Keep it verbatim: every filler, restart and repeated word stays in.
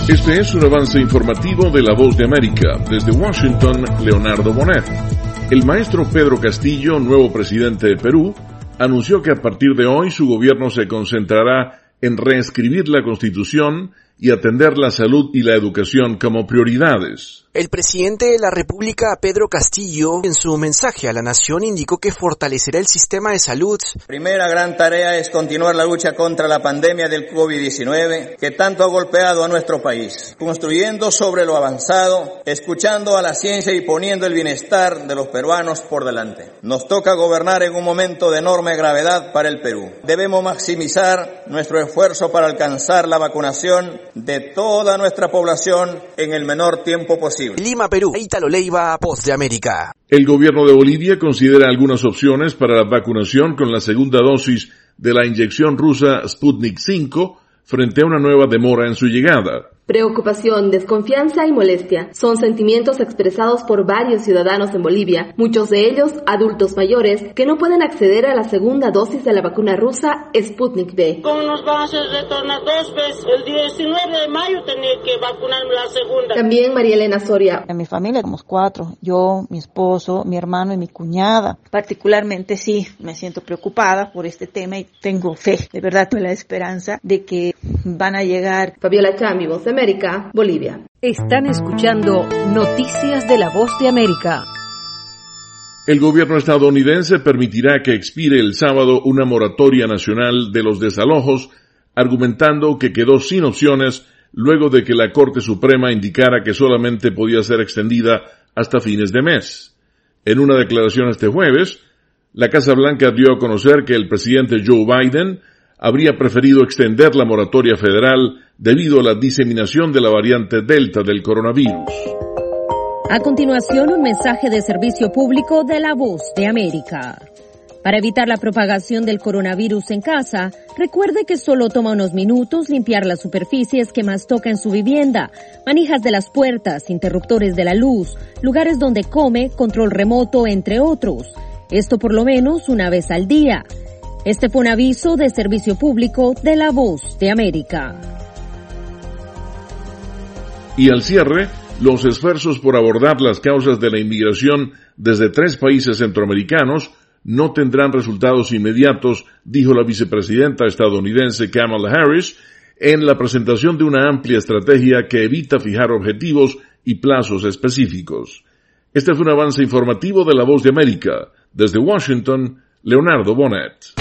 Este es un avance informativo de La Voz de América. Desde Washington, Leonardo Bonet. El maestro Pedro Castillo, nuevo presidente de Perú, anunció que a partir de hoy su gobierno se concentrará en reescribir la Constitución y atender la salud y la educación como prioridades. El presidente de la República, Pedro Castillo, en su mensaje a la nación indicó que fortalecerá el sistema de salud. Primera gran tarea es continuar la lucha contra la pandemia del COVID diecinueve que tanto ha golpeado a nuestro país, construyendo sobre lo avanzado, escuchando a la ciencia y poniendo el bienestar de los peruanos por delante. Nos toca gobernar en un momento de enorme gravedad para el Perú. Debemos maximizar nuestro esfuerzo para alcanzar la vacunación de toda nuestra población en el menor tiempo posible. Lima, Perú. Ítalo Leiva, Voz de América. El gobierno de Bolivia considera algunas opciones para la vacunación con la segunda dosis de la inyección rusa Sputnik cinco frente a una nueva demora en su llegada. Preocupación, desconfianza y molestia son sentimientos expresados por varios ciudadanos en Bolivia, muchos de ellos adultos mayores que no pueden acceder a la segunda dosis de la vacuna rusa Sputnik V. ¿Cómo nos van a hacer retornar dos veces? El diecinueve de mayo tenía que vacunarme la segunda. También María Elena Soria. En mi familia somos cuatro, yo, mi esposo, mi hermano y mi cuñada. Particularmente sí, me siento preocupada por este tema y tengo fe, de verdad tengo la esperanza de que van a llegar. Fabiola Chambi, Voz de América, Bolivia. Están escuchando Noticias de la Voz de América. El gobierno estadounidense permitirá que expire el sábado una moratoria nacional de los desalojos, argumentando que quedó sin opciones luego de que la Corte Suprema indicara que solamente podía ser extendida hasta fines de mes. En una declaración este jueves, la Casa Blanca dio a conocer que el presidente Joe Biden habría preferido extender la moratoria federal debido a la diseminación de la variante Delta del coronavirus. A continuación, un mensaje de servicio público de La Voz de América. Para evitar la propagación del coronavirus en casa, recuerde que solo toma unos minutos limpiar las superficies que más toca en su vivienda, manijas de las puertas, interruptores de la luz, lugares donde come, control remoto, entre otros. Esto por lo menos una vez al día. Este fue un aviso de servicio público de La Voz de América. Y al cierre, los esfuerzos por abordar las causas de la inmigración desde tres países centroamericanos no tendrán resultados inmediatos, dijo la vicepresidenta estadounidense Kamala Harris en la presentación de una amplia estrategia que evita fijar objetivos y plazos específicos. Este fue un avance informativo de La Voz de América. Desde Washington, Leonardo Bonet.